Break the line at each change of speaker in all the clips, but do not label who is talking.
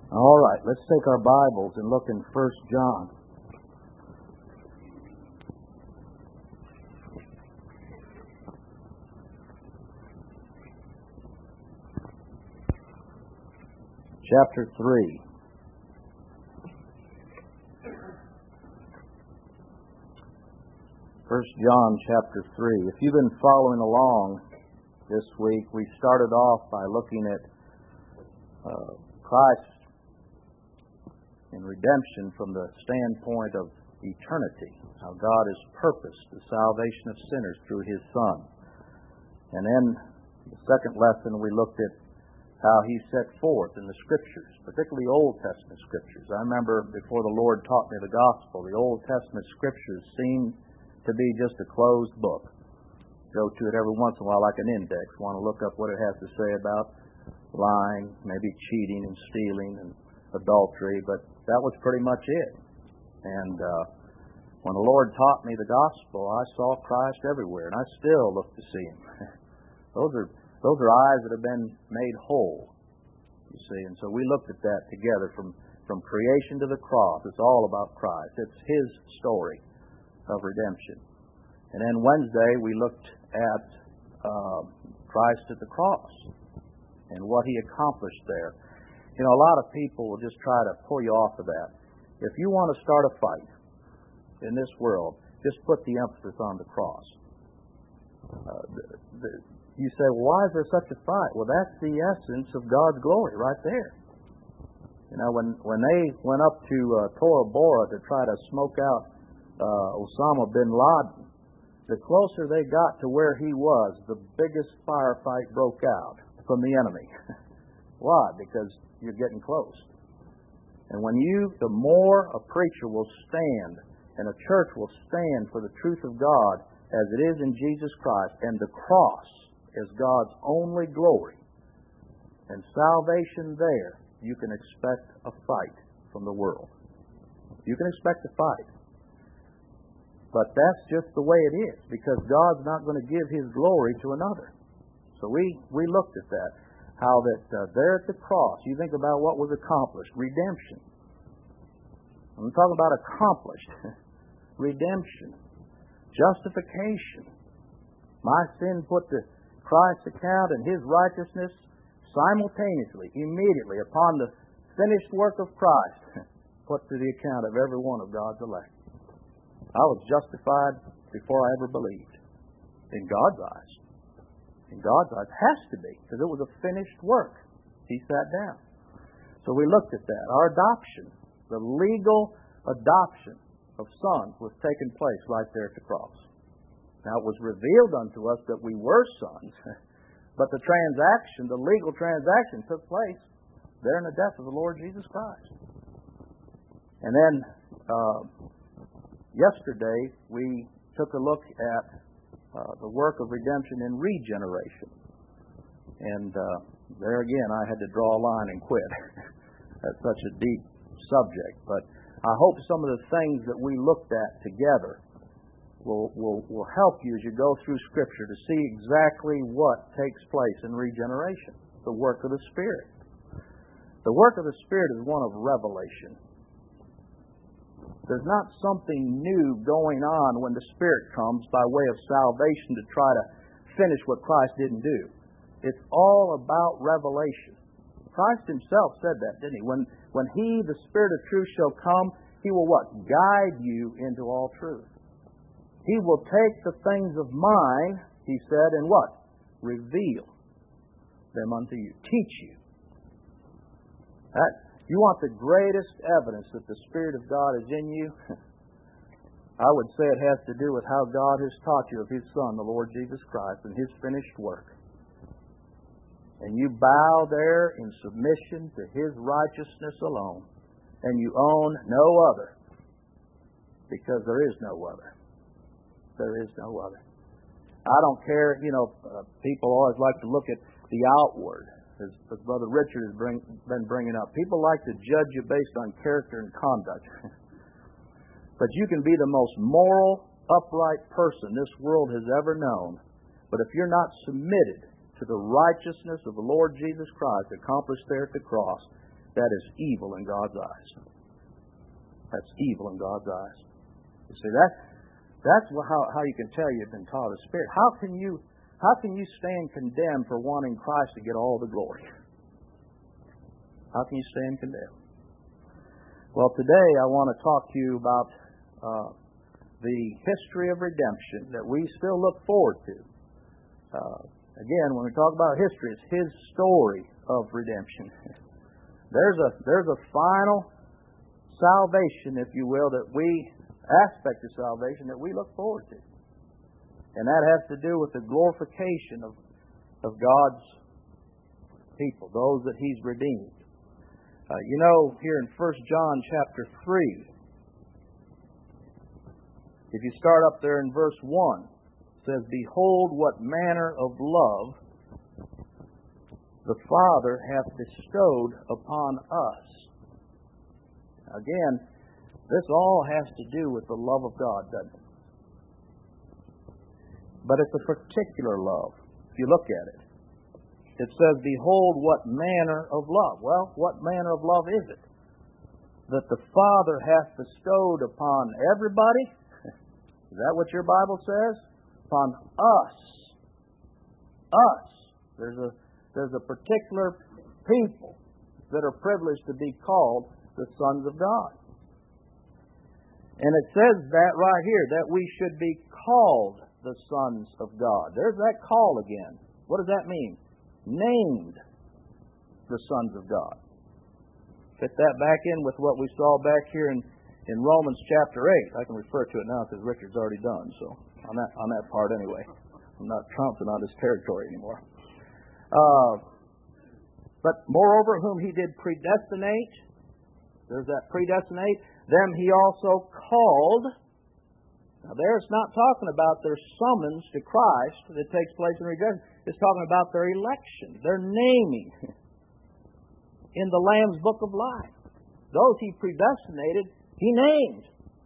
All right, let's take our Bibles and look in 1 John. Chapter 3. 1 John chapter 3. If you've been following along this week, we started off by looking at Christ in redemption from the standpoint of eternity, how God has purposed the salvation of sinners through His Son. And then the second lesson we looked at how He set forth in the Scriptures, particularly Old Testament Scriptures. I remember before the Lord taught me the gospel, the Old Testament Scriptures seemed to be just a closed book. Go to it every once in a while like an index. Want to look up what it has to say about lying, maybe cheating and stealing and adultery, but that was pretty much it. And when the Lord taught me the gospel, I saw Christ everywhere, and I still look to see Him. Those are eyes that have been made whole, you see. And so we looked at that together from creation to the cross. It's all about Christ. It's His story of redemption. And then Wednesday we looked at Christ at the cross and what He accomplished there. You know, a lot of people will just try to pull you off of that. If you want to start a fight in this world, just put the emphasis on the cross. You say, well, why is there such a fight? Well, that's the essence of God's glory right there. You know, when they went up to Tora Bora to try to smoke out Osama bin Laden, the closer they got to where he was, the biggest firefight broke out from the enemy. Why? Because you're getting close. And the more a preacher will stand and a church will stand for the truth of God as it is in Jesus Christ, and the cross is God's only glory, and salvation there, you can expect a fight from the world. You can expect a fight. But that's just the way it is, because God's not going to give His glory to another. So we looked at that, how that there at the cross, you think about what was accomplished, redemption. I'm talking about accomplished. Redemption. Justification. My sin put to Christ's account and His righteousness simultaneously, immediately, upon the finished work of Christ, put to the account of every one of God's elect. I was justified before I ever believed. In God's eyes. In God's eyes. It has to be, because it was a finished work. He sat down. So we looked at that. Our adoption, the legal adoption of sons, was taking place right there at the cross. Now it was revealed unto us that we were sons, but the transaction, the legal transaction, took place there in the death of the Lord Jesus Christ. And then yesterday we took a look at the work of redemption in regeneration. And there again I had to draw a line and quit. That's such a deep subject. But I hope some of the things that we looked at together will help you as you go through Scripture to see exactly what takes place in regeneration. The work of the Spirit. The work of the Spirit is one of revelation. There's not something new going on when the Spirit comes by way of salvation to try to finish what Christ didn't do. It's all about revelation. Christ Himself said that, didn't He? When He, the Spirit of truth, shall come, He will what? Guide you into all truth. He will take the things of mine, He said, and what? Reveal them unto you. Teach you. You want the greatest evidence that the Spirit of God is in you? I would say it has to do with how God has taught you of His Son, the Lord Jesus Christ, and His finished work. And you bow there in submission to His righteousness alone, and you own no other, because there is no other. There is no other. I don't care, people always like to look at the outward, as Brother Richard has been bringing up. People like to judge you based on character and conduct. But you can be the most moral, upright person this world has ever known. But if you're not submitted to the righteousness of the Lord Jesus Christ accomplished there at the cross, that is evil in God's eyes. That's evil in God's eyes. You see, that's how you can tell you've been taught of the Spirit. How can you stand condemned for wanting Christ to get all the glory? How can you stand condemned? Well, today I want to talk to you about the history of redemption that we still look forward to. Again, when we talk about history, it's His story of redemption. There's a final salvation, if you will, aspect of salvation that we look forward to. And that has to do with the glorification of God's people, those that He's redeemed. Here in 1 John chapter 3, if you start up there in verse 1, it says, "Behold, what manner of love the Father hath bestowed upon us." Again, this all has to do with the love of God, doesn't it? But it's a particular love, if you look at it. It says, "Behold, what manner of love." Well, what manner of love is it? That the Father hath bestowed upon everybody? Is that what your Bible says? Upon us. Us. There's a particular people that are privileged to be called the sons of God. And it says that right here, that we should be called the sons of God. There's that call again. What does that mean? Named the sons of God. Fit that back in with what we saw back here in Romans chapter 8. I can refer to it now because Richard's already done, so on that part anyway. I'm not trouncing on his territory anymore. But moreover, whom He did predestinate, there's that predestinate, them He also called. Now there it's not talking about their summons to Christ that takes place in redemption. It's talking about their election, their naming in the Lamb's book of life. Those He predestinated, He named.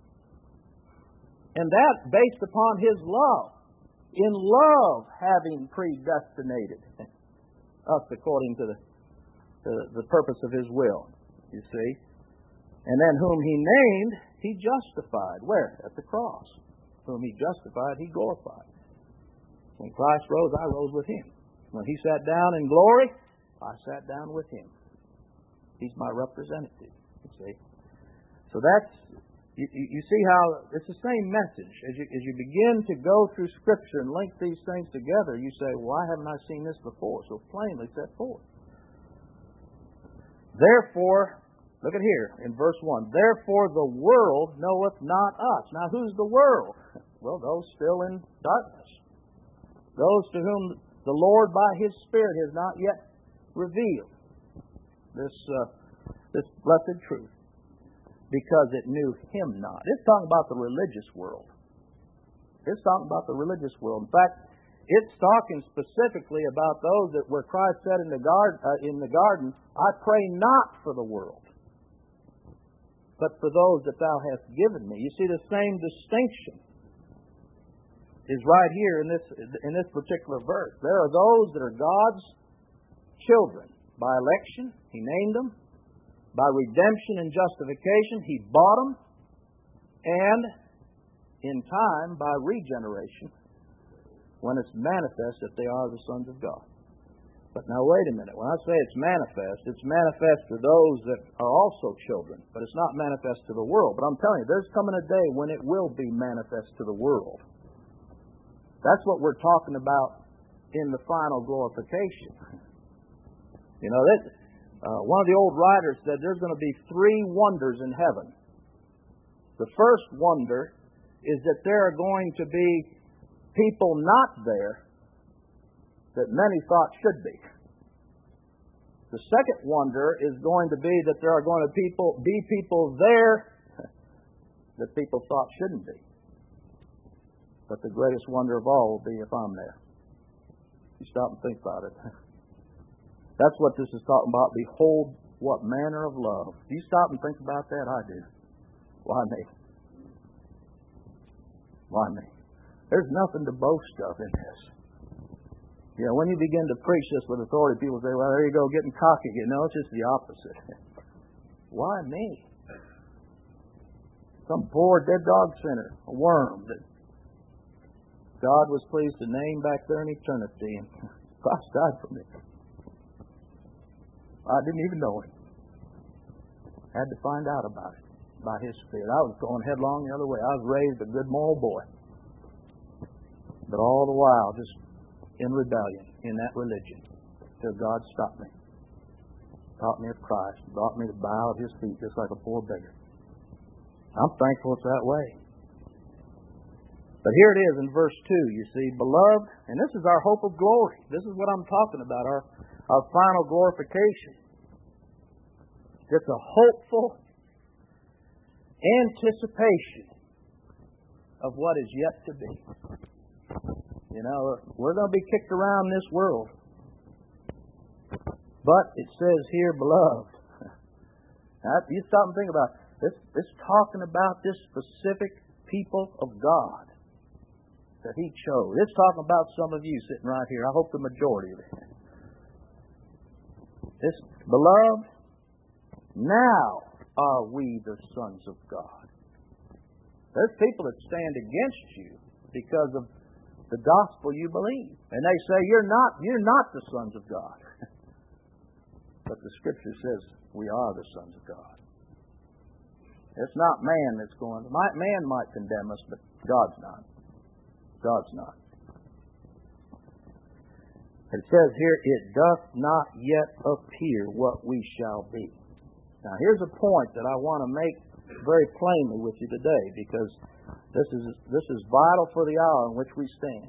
And that based upon His love. In love having predestinated us according to the purpose of His will, you see. And then whom He named, He justified. Where? At the cross. Whom He justified, He glorified. When Christ rose, I rose with Him. When He sat down in glory, I sat down with Him. He's my representative, you see. So that's, you see how it's the same message. As you begin to go through Scripture and link these things together, you say, why haven't I seen this before? So plainly set forth. Therefore, look at here in verse 1. Therefore the world knoweth not us. Now who's the world? Well, those still in darkness. Those to whom the Lord by His Spirit has not yet revealed this blessed truth. Because it knew Him not. It's talking about the religious world. It's talking about the religious world. In fact, it's talking specifically about those that where Christ said in the garden, I pray not for the world, but for those that Thou hast given me. You see, the same distinction is right here in this particular verse. There are those that are God's children by election. He named them. By redemption and justification, He bought them. And in time, by regeneration, when it's manifest that they are the sons of God. But now wait a minute. When I say it's manifest to those that are also children. But it's not manifest to the world. But I'm telling you, there's coming a day when it will be manifest to the world. That's what we're talking about in the final glorification. You know, one of the old writers said there's going to be 3 wonders in heaven. The first wonder is that there are going to be people not there that many thought should be. The second wonder is going to be that there are going to be people there that people thought shouldn't be. But the greatest wonder of all will be if I'm there. You stop and think about it. That's what this is talking about. Behold, what manner of love. Do you stop and think about that? I do. Why me? Why me? There's nothing to boast of in this. You know, when you begin to preach this with authority, people say, well, there you go, getting cocky. You know, it's just the opposite. Why me? Some poor dead dog sinner, a worm that God was pleased to name back there in eternity, and Christ died for me. I didn't even know it. Had to find out about it, by His Spirit. I was going headlong the other way. I was raised a good moral boy. But all the while, just in rebellion, in that religion, till God stopped me. Taught me of Christ, brought me to bow at His feet just like a poor beggar. I'm thankful it's that way. But here it is in verse 2, you see, beloved, and this is our hope of glory. This is what I'm talking about, our final glorification. It's a hopeful anticipation of what is yet to be. You know, we're going to be kicked around this world. But it says here, beloved. Now, you stop and think about it. It's talking about this specific people of God that He chose. It's talking about some of you sitting right here. I hope the majority of it. This, beloved, now are we the sons of God. There's people that stand against you because of the gospel you believe. And they say, you're not the sons of God. But the Scripture says we are the sons of God. It's not man that's going. Man might condemn us, but God's not. God's not. It says here, it doth not yet appear what we shall be. Now, here's a point that I want to make very plainly with you today, because this is vital for the hour in which we stand.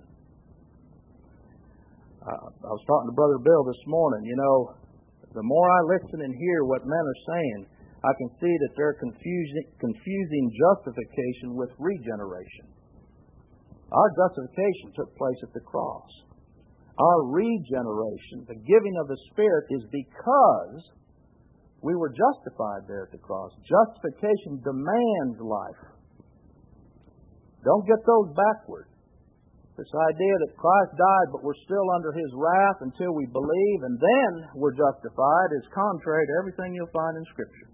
I was talking to Brother Bill this morning. You know, the more I listen and hear what men are saying, I can see that they're confusing justification with regeneration. Our justification took place at the cross. Our regeneration, the giving of the Spirit, is because we were justified there at the cross. Justification demands life. Don't get those backward. This idea that Christ died, but we're still under His wrath until we believe, and then we're justified, is contrary to everything you'll find in Scripture.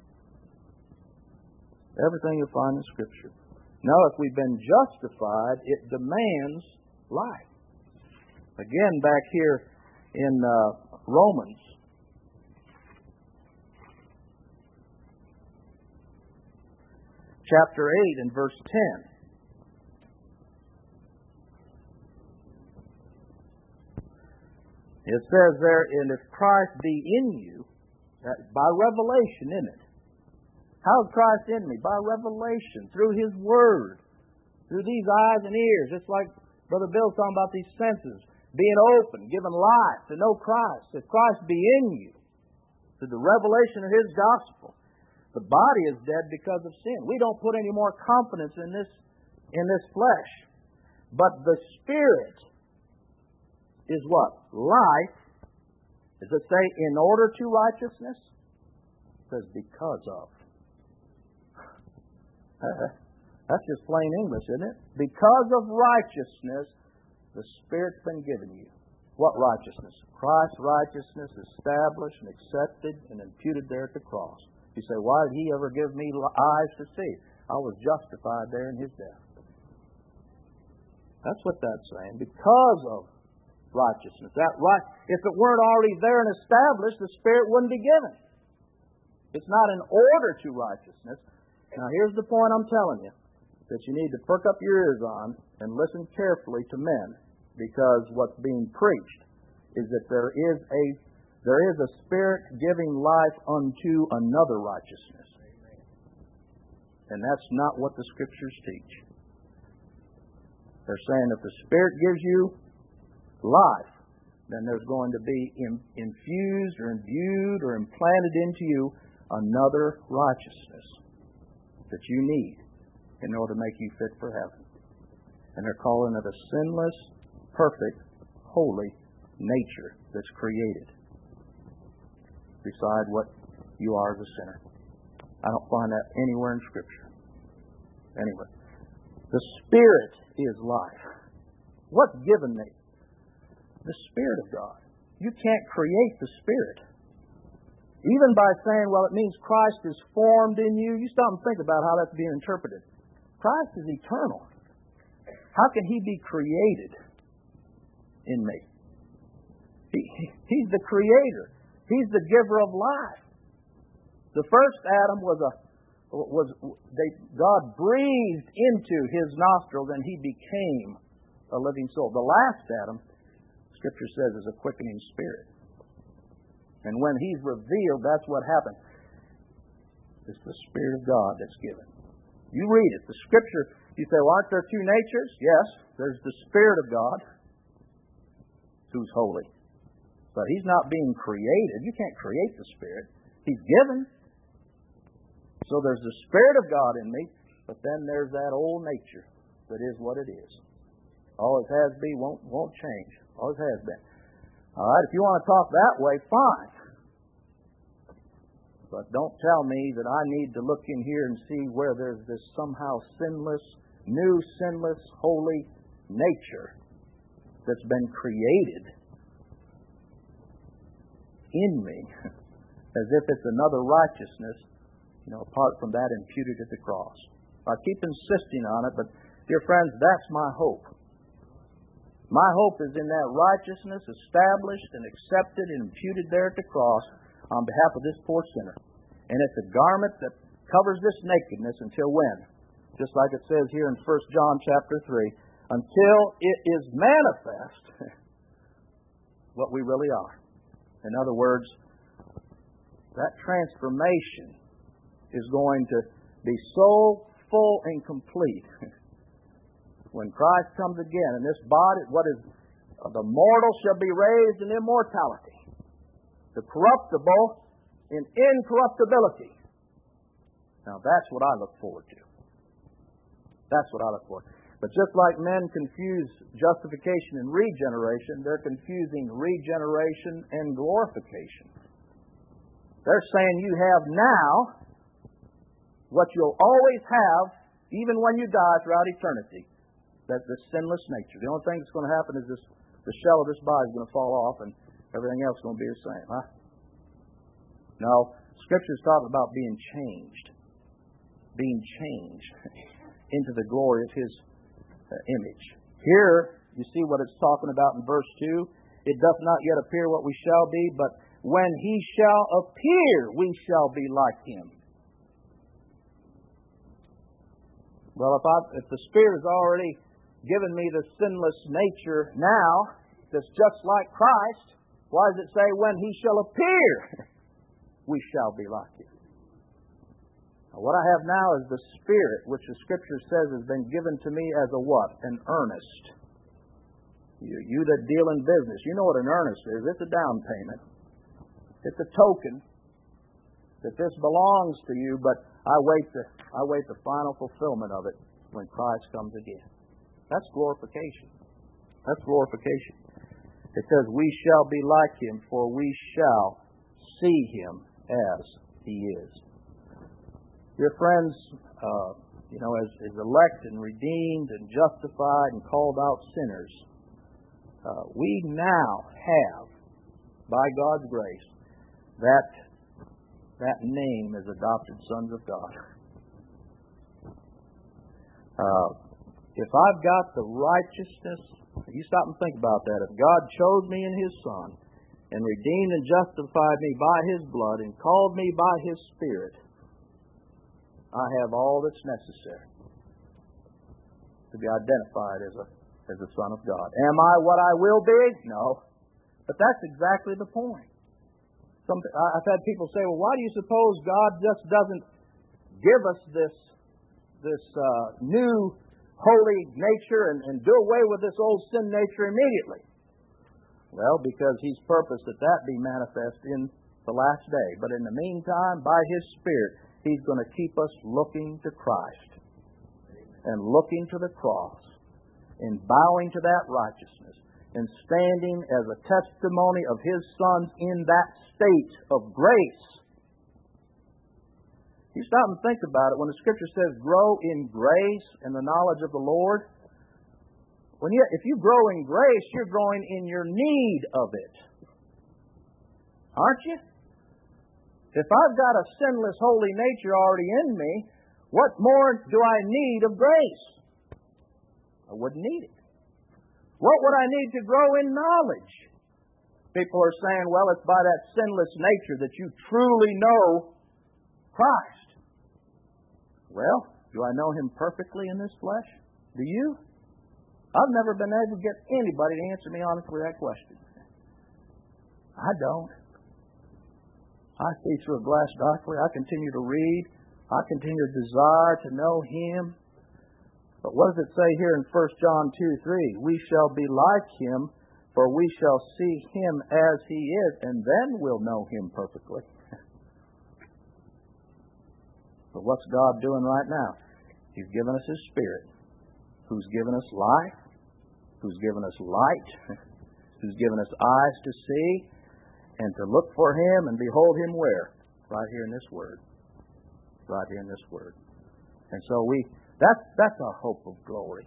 Everything you'll find in Scripture. Now, if we've been justified, it demands life. Again, back here in Romans, chapter 8 and verse 10. It says there, and if Christ be in you, by revelation, isn't it? How is Christ in me? By revelation, through His Word, through these eyes and ears. Just like Brother Bill's talking about these senses, being open, given life to know Christ. If Christ be in you, through the revelation of His gospel, the body is dead because of sin. We don't put any more confidence in this flesh. But the Spirit is what? Life. Does it say in order to righteousness? It says because of. That's just plain English, isn't it? Because of righteousness, the Spirit's been given you. What righteousness? Christ's righteousness established and accepted and imputed there at the cross. You say, why did He ever give me eyes to see? I was justified there in His death. That's what that's saying. Because of righteousness. If it weren't already there and established, the Spirit wouldn't be given. It's not in order to righteousness. Now, here's the point I'm telling you, that you need to perk up your ears on and listen carefully to men, because what's being preached is that there is a Spirit giving life unto another righteousness. And that's not what the Scriptures teach. They're saying if the Spirit gives you life, then there's going to be infused or imbued or implanted into you another righteousness that you need in order to make you fit for heaven. And they're calling it a sinless, perfect, holy nature that's created beside what you are as a sinner. I don't find that anywhere in Scripture. Anyway, the Spirit is life. What's given me? The Spirit of God. You can't create the Spirit. Even by saying, well, it means Christ is formed in you, you stop and think about how that's being interpreted. Christ is eternal. How can He be created in me? He's the creator. He's the giver of life. The first Adam God breathed into his nostrils and he became a living soul. The last Adam, Scripture says, is a quickening spirit. And when He's revealed, that's what happens. It's the Spirit of God that's given. You read it. The Scripture, you say, well, aren't there two natures? Yes, there's the Spirit of God, who's holy. But He's not being created. You can't create the Spirit. He's given. So there's the Spirit of God in me, but then there's that old nature that is what it is. Always has been, won't change. Always has been. All right, if you want to talk that way, fine. But don't tell me that I need to look in here and see where there's this somehow sinless, new sinless, holy nature that's been created in me, as if it's another righteousness, apart from that imputed at the cross. I keep insisting on it, but dear friends, that's my hope. My hope is in that righteousness established and accepted and imputed there at the cross on behalf of this poor sinner. And it's a garment that covers this nakedness until when? Just like it says here in 1 John chapter 3, until it is manifest what we really are. In other words, that transformation is going to be so full and complete when Christ comes again. And this body, the mortal shall be raised in immortality, the corruptible in incorruptibility. Now that's what I look forward to. That's what I look for. But just like men confuse justification and regeneration, they're confusing regeneration and glorification. They're saying you have now what you'll always have, even when you die throughout eternity. That's the sinless nature. The only thing that's going to happen is the shell of this body is going to fall off and everything else is going to be the same. Huh? No, Scripture is talking about being changed. Being changed into the glory of His image. Here, you see what it's talking about in verse 2. It doth not yet appear what we shall be, but when He shall appear, we shall be like Him. Well, if the Spirit has already given me the sinless nature now, that's just like Christ, why does it say, when He shall appear, we shall be like Him? Now, what I have now is the Spirit, which the Scripture says has been given to me as a what? An earnest. You that deal in business, you know what an earnest is. It's a down payment. It's a token that this belongs to you, but I wait the final fulfillment of it when Christ comes again. That's glorification. That's glorification. It says, we shall be like Him, for we shall see Him as He is. Dear friends, as elect and redeemed and justified and called out sinners, we now have, by God's grace, that name as adopted sons of God. If I've got the righteousness, you stop and think about that. If God chose me in His Son and redeemed and justified me by His blood and called me by His Spirit, I have all that's necessary to be identified as a son of God. Am I what I will be? No. But that's exactly the point. I've had people say, well, why do you suppose God just doesn't give us this new holy nature and do away with this old sin nature immediately? Well, because He's purposed that be manifest in the last day. But in the meantime, by His Spirit, He's going to keep us looking to Christ and looking to the cross and bowing to that righteousness and standing as a testimony of His sons in that state of grace. You stop and think about it. When the Scripture says grow in grace and the knowledge of the Lord, if you grow in grace, you're growing in your need of it. Aren't you? If I've got a sinless, holy nature already in me, what more do I need of grace? I wouldn't need it. What would I need to grow in knowledge? People are saying, well, it's by that sinless nature that you truly know Christ. Well, do I know Him perfectly in this flesh? Do you? I've never been able to get anybody to answer me honestly that question. I don't. I see through a glass darkly. I continue to read. I continue to desire to know Him. But what does it say here in 1 John 2:3? We shall be like Him, for we shall see Him as He is, and then we'll know Him perfectly. But what's God doing right now? He's given us His Spirit, who's given us life, who's given us light, who's given us eyes to see, and to look for Him and behold Him where? Right here in this Word. Right here in this Word. And so that's our hope of glory.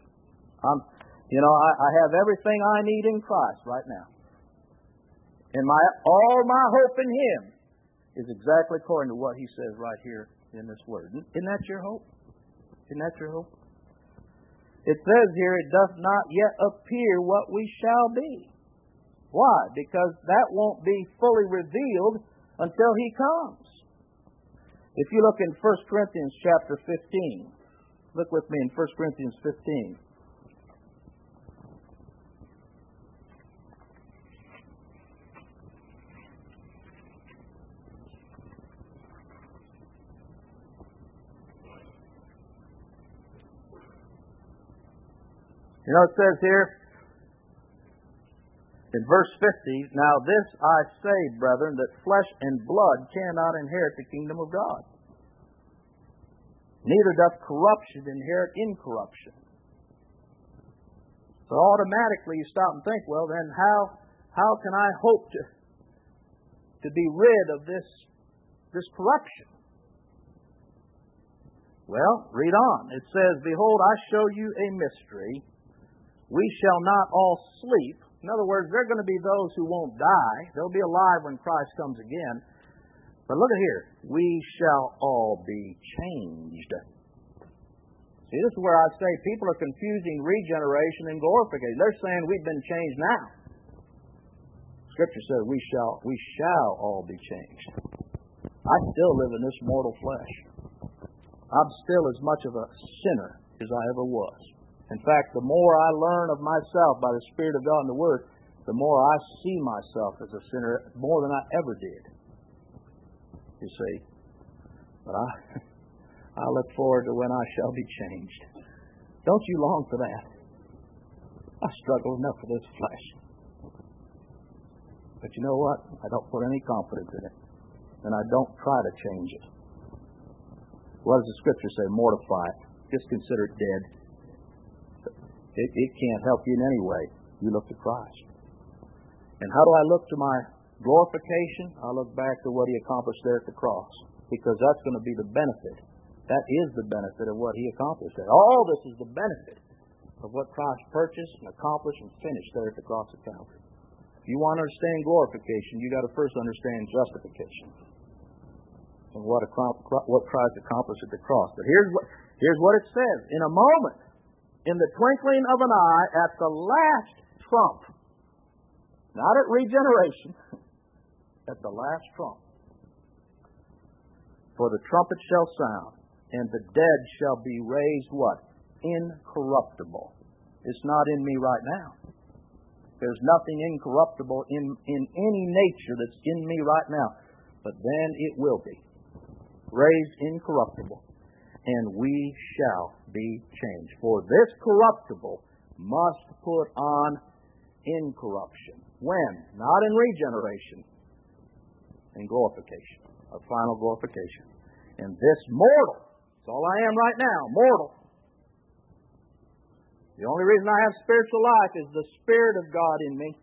I have everything I need in Christ right now. And all my hope in Him is exactly according to what He says right here in this Word. Isn't that your hope? Isn't that your hope? It says here, it doth not yet appear what we shall be. Why? Because that won't be fully revealed until He comes. If you look in 1 Corinthians chapter 15, look with me in 1 Corinthians 15. You know, it says here in verse 50, now this I say, brethren, that flesh and blood cannot inherit the kingdom of God. Neither doth corruption inherit incorruption. So automatically you stop and think, well then how can I hope to be rid of this corruption? Well, read on. It says, behold, I show you a mystery. We shall not all sleep. In other words, there are going to be those who won't die. They'll be alive when Christ comes again. But look at here. We shall all be changed. See, this is where I say people are confusing regeneration and glorification. They're saying we've been changed now. Scripture says we shall all be changed. I still live in this mortal flesh. I'm still as much of a sinner as I ever was. In fact, the more I learn of myself by the Spirit of God and the Word, the more I see myself as a sinner, more than I ever did. You see. But I look forward to when I shall be changed. Don't you long for that? I struggle enough with this flesh. But you know what? I don't put any confidence in it. And I don't try to change it. What does the Scripture say? Mortify it. Just consider it dead. It can't help you in any way. You look to Christ. And how do I look to my glorification? I look back to what He accomplished there at the cross. Because that's going to be the benefit. That is the benefit of what He accomplished there. All this is the benefit of what Christ purchased and accomplished and finished there at the cross of Calvary. If you want to understand glorification, you've got to first understand justification. And what Christ accomplished at the cross. But here's what it says. In a moment, in the twinkling of an eye, at the last trump, not at regeneration, at the last trump, for the trumpet shall sound, and the dead shall be raised what? Incorruptible. It's not in me right now. There's nothing incorruptible in any nature that's in me right now. But then it will be. Raised incorruptible. And we shall be changed. For this corruptible must put on incorruption. When? Not in regeneration. In glorification. A final glorification. And this mortal, that's all I am right now, mortal. The only reason I have spiritual life is the Spirit of God in me.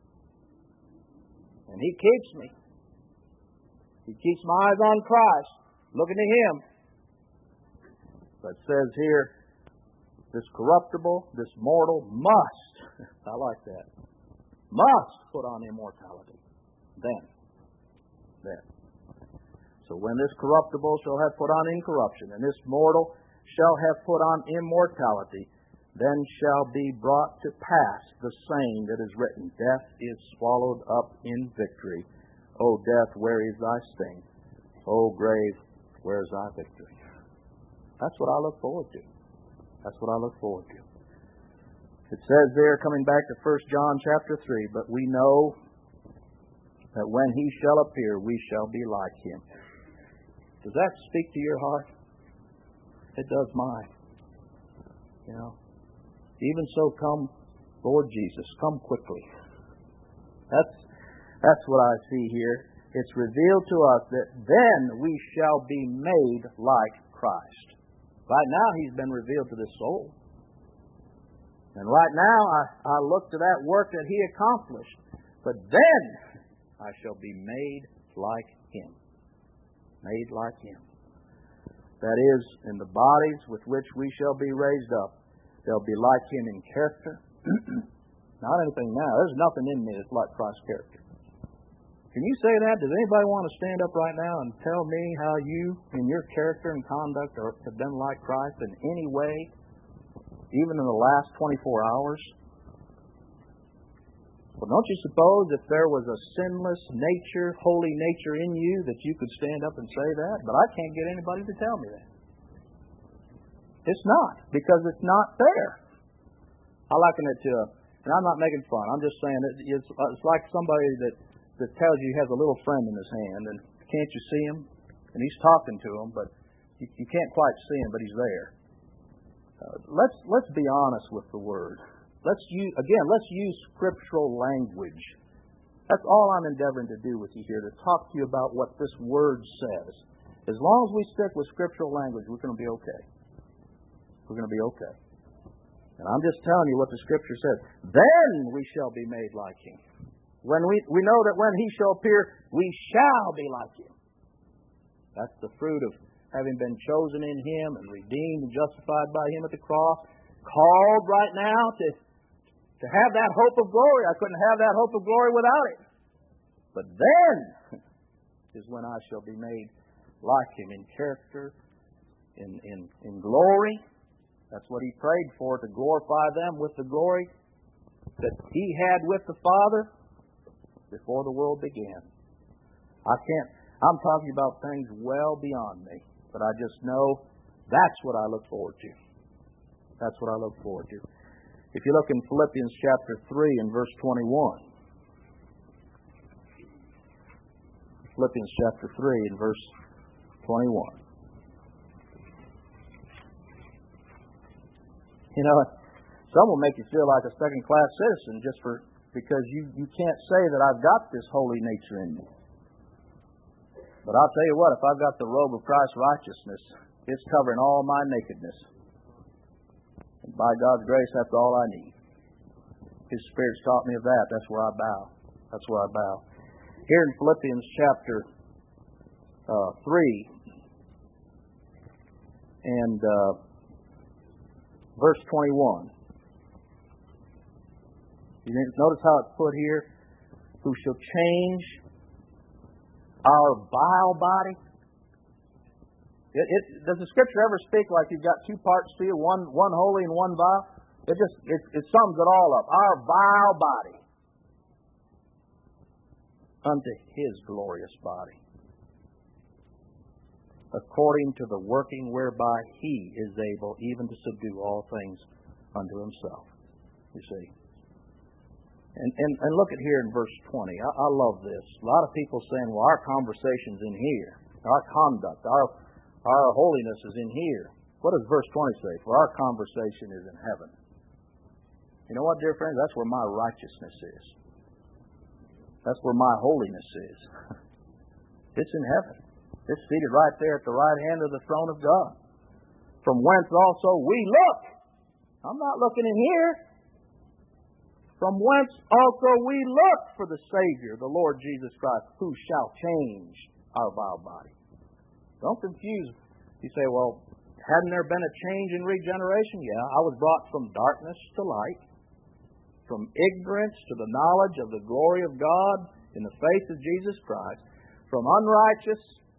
And He keeps me. He keeps my eyes on Christ, looking to Him. But it says here, this corruptible, this mortal must, I like that, must put on immortality. Then. So when this corruptible shall have put on incorruption, and this mortal shall have put on immortality, then shall be brought to pass the saying that is written, Death is swallowed up in victory. O death, where is thy sting? O grave, where is thy victory? That's what I look forward to. That's what I look forward to. It says there, coming back to 1 John chapter 3, but we know that when He shall appear, we shall be like Him. Does that speak to your heart? It does mine. You know, even so, come, Lord Jesus, come quickly. That's what I see here. It's revealed to us that then we shall be made like Christ. Right now, He's been revealed to this soul. And right now, I look to that work that He accomplished. But then, I shall be made like Him. Made like Him. That is, in the bodies with which we shall be raised up, they'll be like Him in character. Not anything now. There's nothing in me that's like Christ's character. Can you say that? Does anybody want to stand up right now and tell me how you, in your character and conduct, have been like Christ in any way, even in the last 24 hours? Well, don't you suppose if there was a sinless nature, holy nature in you, that you could stand up and say that? But I can't get anybody to tell me that. It's not, because it's not there. I liken it to, and I'm not making fun, I'm just saying it's like somebody that tells you he has a little friend in his hand, and can't you see him? And he's talking to him, but you can't quite see him, but he's there. Let's be honest with the Word. Let's use scriptural language. That's all I'm endeavoring to do with you here, to talk to you about what this Word says. As long as we stick with scriptural language, we're going to be okay. We're going to be okay. And I'm just telling you what the Scripture says. Then we shall be made like Him. When we know that when He shall appear, we shall be like Him. That's the fruit of having been chosen in Him and redeemed and justified by Him at the cross. Called right now to have that hope of glory. I couldn't have that hope of glory without it. But then is when I shall be made like Him in character, in glory. That's what He prayed for, to glorify them with the glory that He had with the Father before the world began. I'm talking about things well beyond me, but I just know that's what I look forward to. That's what I look forward to. If you look in Philippians chapter 3 and verse 21. Philippians chapter 3 and verse 21. You know, some will make you feel like a second-class citizen just because you can't say that I've got this holy nature in me. But I'll tell you what, if I've got the robe of Christ's righteousness, it's covering all my nakedness. And by God's grace, that's all I need. His Spirit's taught me of that. That's where I bow. That's where I bow. Here in Philippians chapter 3 and verse 21. You notice how it's put here? Who shall change our vile body? Does the Scripture ever speak like you've got two parts to you, one holy and one vile? It sums it all up. Our vile body unto His glorious body, according to the working whereby He is able even to subdue all things unto Himself. You see. And look at here in verse 20. I love this. A lot of people saying, well, our conversation's in here. Our conduct, our holiness is in here. What does verse 20 say? For our conversation is in heaven. You know what, dear friends? That's where my righteousness is. That's where my holiness is. It's in heaven. It's seated right there at the right hand of the throne of God. From whence also we look. I'm not looking in here. From whence also we look for the Savior, the Lord Jesus Christ, who shall change our vile body. Don't confuse. You say, well, hadn't there been a change in regeneration? Yeah, I was brought from darkness to light, from ignorance to the knowledge of the glory of God in the face of Jesus Christ, from unrighteous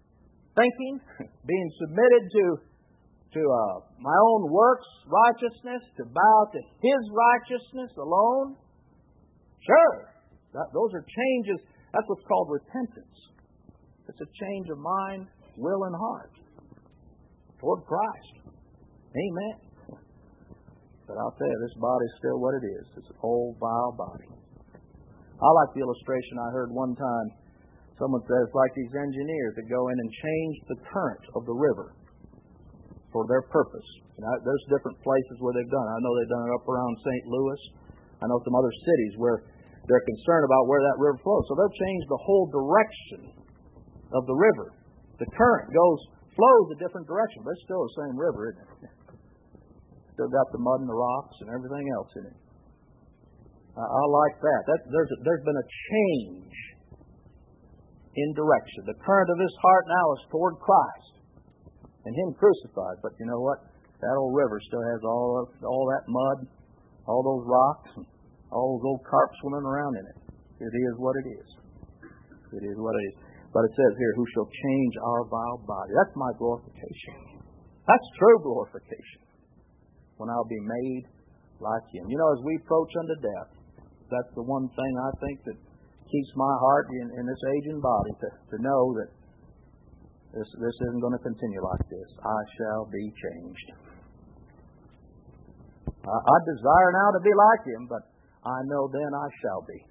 thinking, being submitted to my own works, righteousness, to bow to His righteousness alone? Sure. Those are changes. That's what's called repentance. It's a change of mind, will, and heart toward Christ. Amen. But I'll tell you, this body's still what it is. It's an old, vile body. I like the illustration I heard one time. Someone says, like these engineers that go in and change the current of the river for their purpose. There's different places where they've done it. I know they've done it up around St. Louis. I know some other cities where they're concerned about where that river flows. So they'll change the whole direction of the river. The current flows a different direction, but it's still the same river, isn't it? Still got the mud and the rocks and everything else in it. I like that. There's been a change in direction. The current of his heart now is toward Christ and Him crucified. But you know what? That old river still has all that mud, all those rocks, and all those old carp swimming around in it. It is what it is. It is what it is. But it says here, who shall change our vile body. That's my glorification. That's true glorification. When I'll be made like Him. You know, as we approach unto death, that's the one thing I think that keeps my heart in this aging body to know that this isn't going to continue like this. I shall be changed. I desire now to be like Him, but I know then I shall be.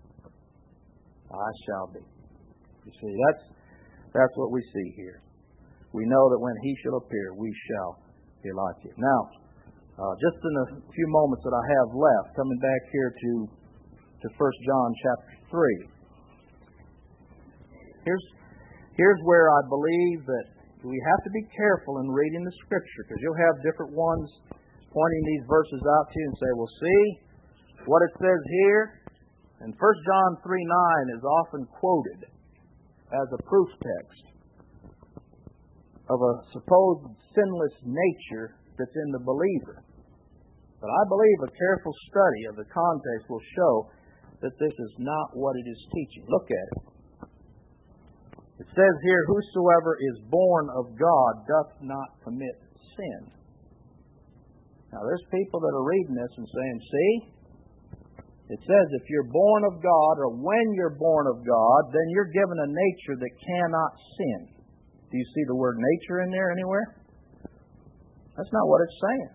I shall be. You see, that's what we see here. We know that when He shall appear, we shall be like Him. Now, just in a few moments that I have left, coming back here to 1 John chapter 3. Here's where I believe that we have to be careful in reading the Scripture, because you'll have different ones pointing these verses out to you and say, well, see what it says here. And 1 John 3:9 is often quoted as a proof text of a supposed sinless nature that's in the believer. But I believe a careful study of the context will show that this is not what it is teaching. Look at it. It says here, whosoever is born of God doth not commit sin. Now there's people that are reading this and saying, see, it says if you're born of God, or when you're born of God, then you're given a nature that cannot sin. Do you see the word nature in there anywhere? That's not what it's saying.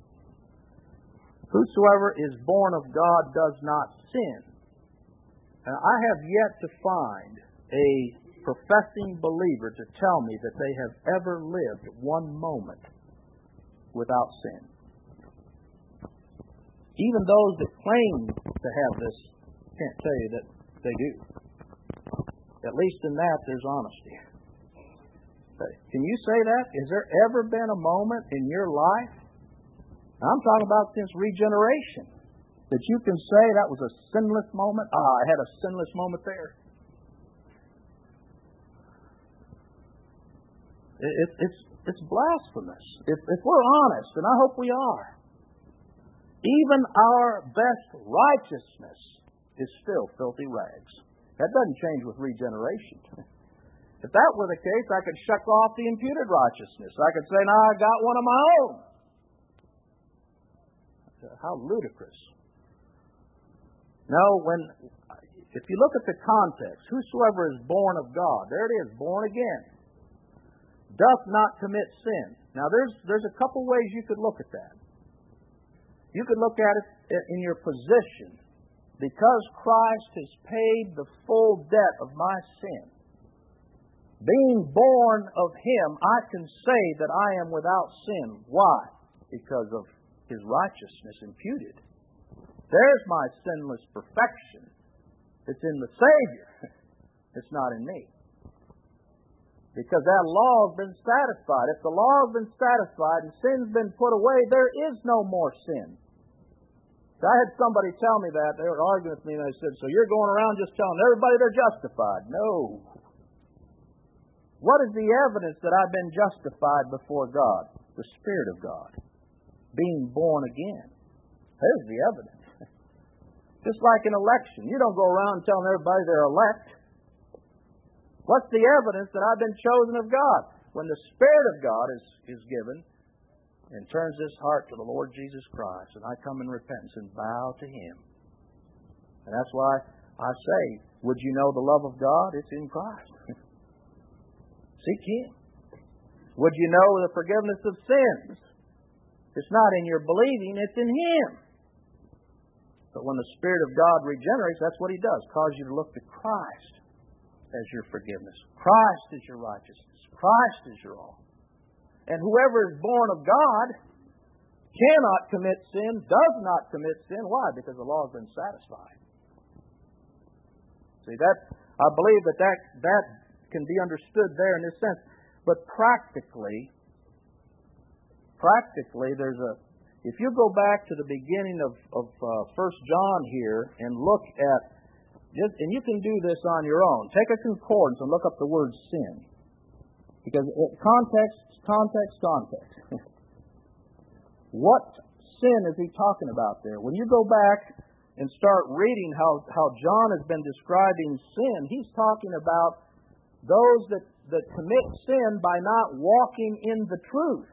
Whosoever is born of God does not sin. And I have yet to find a professing believer to tell me that they have ever lived one moment without sin. Even those that claim to have this can't tell you that they do. At least in that there's honesty. Can you say that? Has there ever been a moment in your life, I'm talking about since regeneration, that you can say that was a sinless moment? I had a sinless moment there. It's blasphemous. If we're honest, and I hope we are, even our best righteousness is still filthy rags. That doesn't change with regeneration. If that were the case, I could shuck off the imputed righteousness. I could say, now I got one of my own. How ludicrous. No, if you look at the context, whosoever is born of God, there it is, born again, doth not commit sin. Now there's a couple ways you could look at that. You could look at it in your position. Because Christ has paid the full debt of my sin, being born of Him, I can say that I am without sin. Why? Because of His righteousness imputed. There's my sinless perfection. It's in the Savior. It's not in me. Because that law has been satisfied. If the law has been satisfied and sin's been put away, there is no more sin. So I had somebody tell me that. They were arguing with me and they said, so you're going around just telling everybody they're justified. No. What is the evidence that I've been justified before God? The Spirit of God. Being born again. There's the evidence. Just like an election. You don't go around telling everybody they're elect. What's the evidence that I've been chosen of God? When the Spirit of God is given and turns this heart to the Lord Jesus Christ, and I come in repentance and bow to Him. And that's why I say, would you know the love of God? It's in Christ. Seek Him. Would you know the forgiveness of sins? It's not in your believing, it's in Him. But when the Spirit of God regenerates, that's what He does. Cause you to look to Christ as your forgiveness. Christ is your righteousness. Christ is your all. And whoever is born of God cannot commit sin, does not commit sin. Why? Because the law has been satisfied. See, I believe that can be understood there in this sense. But practically, if you go back to the beginning of 1 John here and look at, and you can do this on your own. Take a concordance and look up the word sin. Because context. What sin is he talking about there? When you go back and start reading how John has been describing sin, he's talking about those that commit sin by not walking in the truth.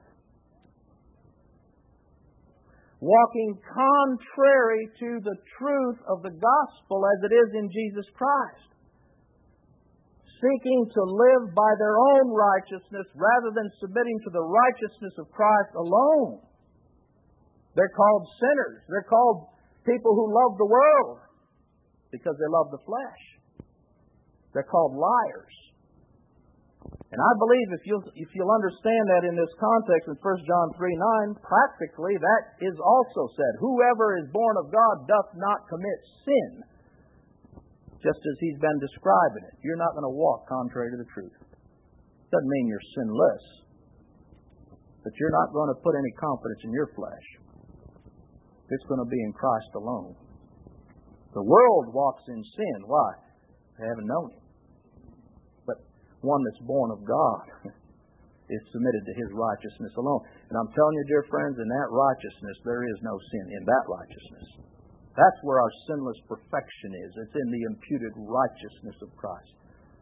Walking contrary to the truth of the gospel as it is in Jesus Christ. Seeking to live by their own righteousness rather than submitting to the righteousness of Christ alone. They're called sinners. They're called people who love the world because they love the flesh. They're called liars. And I believe if you'll understand that in this context in 1 John 3:9, practically that is also said, whoever is born of God doth not commit sin, just as he's been describing it. You're not going to walk contrary to the truth. Doesn't mean you're sinless, but you're not going to put any confidence in your flesh. It's going to be in Christ alone. The world walks in sin. Why? They haven't known Him. One that's born of God is submitted to His righteousness alone. And I'm telling you, dear friends, in that righteousness, there is no sin in that righteousness. That's where our sinless perfection is. It's in the imputed righteousness of Christ.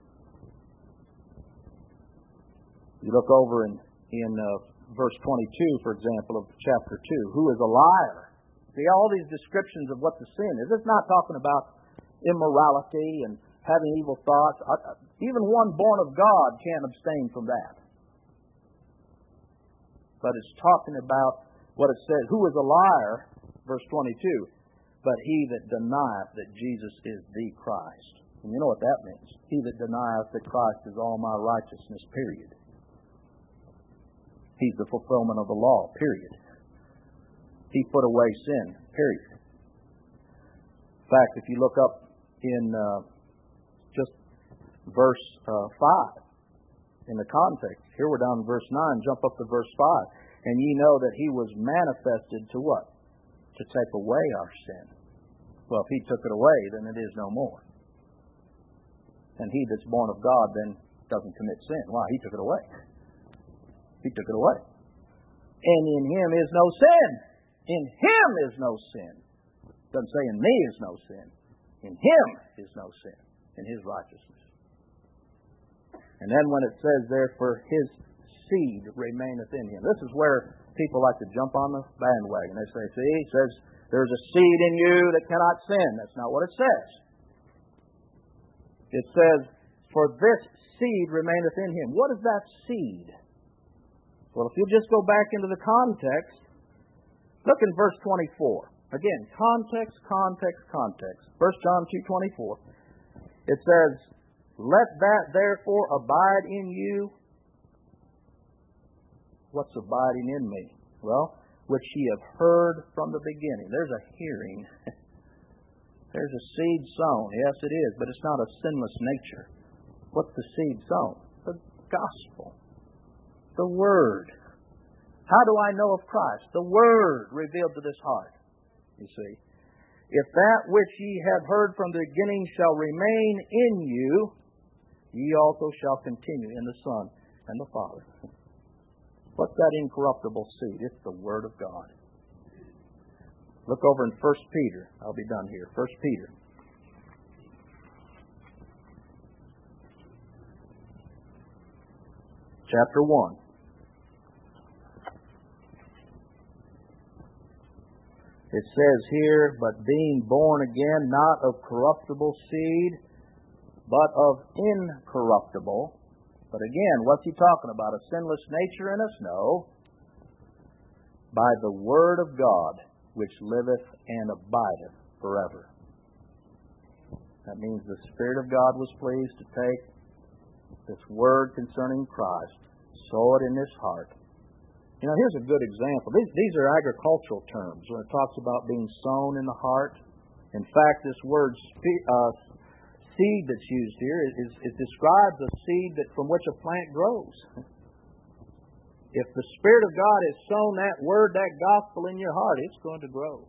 You look over in verse 22, for example, of chapter 2. Who is a liar? See, all these descriptions of what the sin is. It's not talking about immorality and having evil thoughts. Even one born of God can't abstain from that. But it's talking about what it says. Who is a liar? Verse 22. But he that denieth that Jesus is the Christ. And you know what that means. He that denieth that Christ is all my righteousness, period. He's the fulfillment of the law, period. He put away sin, period. In fact, if you look up in just verse 5 in the context. Here we're down in verse 9. Jump up to verse 5. And ye know that He was manifested to what? To take away our sin. Well, if He took it away, then it is no more. And he that's born of God then doesn't commit sin. Why? He took it away. He took it away. And in Him is no sin. In Him is no sin. Doesn't say in me is no sin. In Him is no sin. In His righteousness. And then when it says there, for His seed remaineth in Him. This is where people like to jump on the bandwagon. They say, see, it says there's a seed in you that cannot sin. That's not what it says. It says, for this seed remaineth in Him. What is that seed? Well, if you just go back into the context, look in verse 24. Again, context. 1 John 2:24. It says, let that therefore abide in you. What's abiding in me? Well, which ye have heard from the beginning. There's a hearing. There's a seed sown. Yes, it is, but it's not a sinless nature. What's the seed sown? The gospel. The Word. How do I know of Christ? The Word revealed to this heart. You see. If that which ye have heard from the beginning shall remain in you, ye also shall continue in the Son and the Father. What's that incorruptible seed? It's the Word of God. Look over in 1 Peter. I'll be done here. 1 Peter. chapter 1. It says here, but being born again, not of corruptible seed, but of incorruptible. But again, what's he talking about? A sinless nature in us? No. By the word of God, which liveth and abideth forever. That means the Spirit of God was pleased to take this word concerning Christ, sow it in this heart. You know, here's a good example. These are agricultural terms when it talks about being sown in the heart. In fact, this word seed that's used here, it describes a seed from which a plant grows. If the Spirit of God has sown that word, that gospel in your heart, it's going to grow.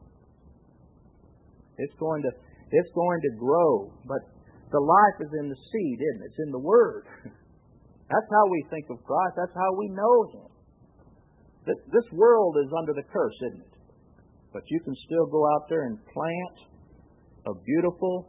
It's going to grow. But the life is in the seed, isn't it? It's in the word. That's how we think of Christ. That's how we know Him. This world is under the curse, isn't it? But you can still go out there and plant a beautiful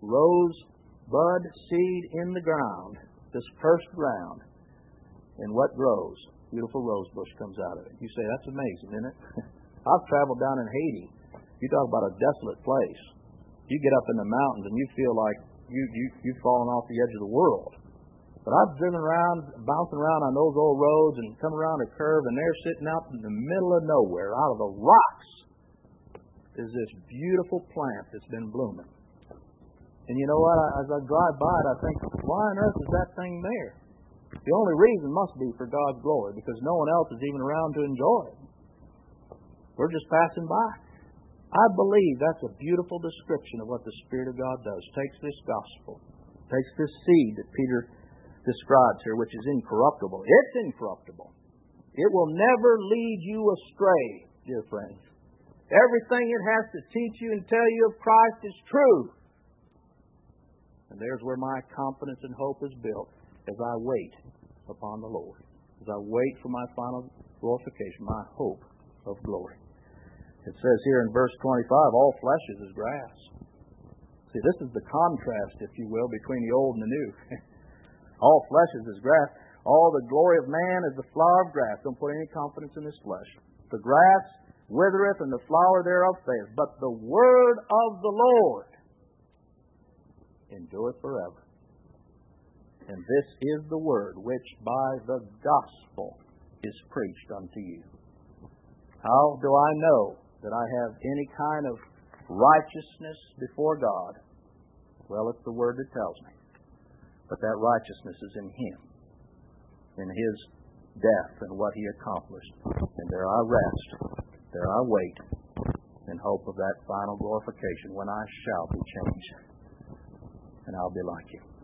rosebud seed in the ground, this cursed ground, and what grows? Beautiful rose bush comes out of it. You say, that's amazing, isn't it? I've traveled down in Haiti. You talk about a desolate place. You get up in the mountains and you feel like you've fallen off the edge of the world. But I've driven around, bouncing around on those old roads and come around a curve, and they're sitting out in the middle of nowhere, out of the rocks, is this beautiful plant that's been blooming. And you know what? As I drive by it, I think, why on earth is that thing there? The only reason must be for God's glory, because no one else is even around to enjoy it. We're just passing by. I believe that's a beautiful description of what the Spirit of God does. Takes this gospel, takes this seed that Peter describes here, which is incorruptible. It's incorruptible. It will never lead you astray, dear friends. Everything it has to teach you and tell you of Christ is true. And there's where my confidence and hope is built as I wait upon the Lord. As I wait for my final glorification, my hope of glory. It says here in verse 25, all flesh is as grass. See, this is the contrast, if you will, between the old and the new. All flesh is as grass. All the glory of man is the flower of grass. Don't put any confidence in this flesh. The grass withereth and the flower thereof fadeth. But the word of the Lord endureth forever. And this is the word which by the gospel is preached unto you. How do I know that I have any kind of righteousness before God? Well, it's the word that tells me. But that righteousness is in Him, in His death and what He accomplished. And there I rest, there I wait, in hope of that final glorification when I shall be changed. And I'll be like Him.